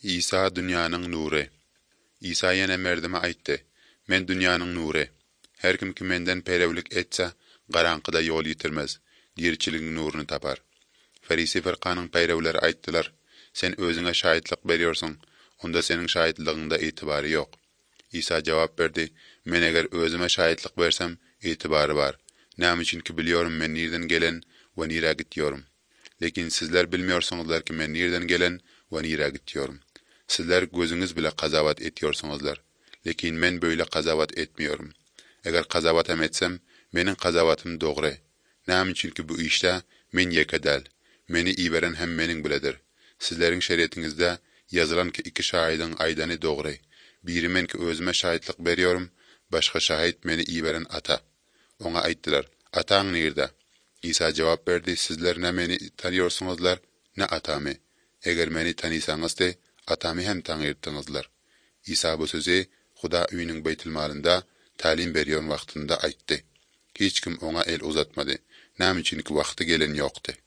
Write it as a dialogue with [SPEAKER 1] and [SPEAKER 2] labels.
[SPEAKER 1] İsa dünyanın nuru. İsa yine merdime aytdı. Men dünyanın nuru. Her kim ki menden perevlik etse, garanqıda yol yitirmez. Dirçiliğin nurunu tapar. Farisi fırqanın peyrevleri ayttılar. Sen özüne şahitlik veriyorsun. Onda senin şahitliğinde itibarı yok. İsa cevap verdi. Men eğer özüme şahitlik versem, itibarı var. Näme için ki biliyorum men nereden gelen ve nire gidiyorum. Lekin sizler bilmiyorsunuzlar ki men nereden gelen ve nire gidiyorum. Sizler gözünüz bile kazavat etiyorsunuzlar. Lekin men böyle kazavat etmiyorum. Eğer kazavat etsem, menin kazavatım doğru. Näme için ki bu işte men yekedel. Meni iberen hem menin biledir. Sizlerin şeriatinizde yazılan ki iki şahidin aydanı doğru. Biri men ki özüme şahitlik veriyorum, başka şahit meni iberen ata. Ona ayttılar, atağın nerede? İsa cevap verdi, sizler ne meni tanıyorsunuzlar, ne atamı. Eğer meni tanıysanız de, atamı hem tanıyırdınızlar. İsa bu sözü, Huda üyünün beytilmalında, talim veriyon vaktinde ayttı. Hiç kim ona el uzatmadı. Näme için ki vakti gelen yoktu.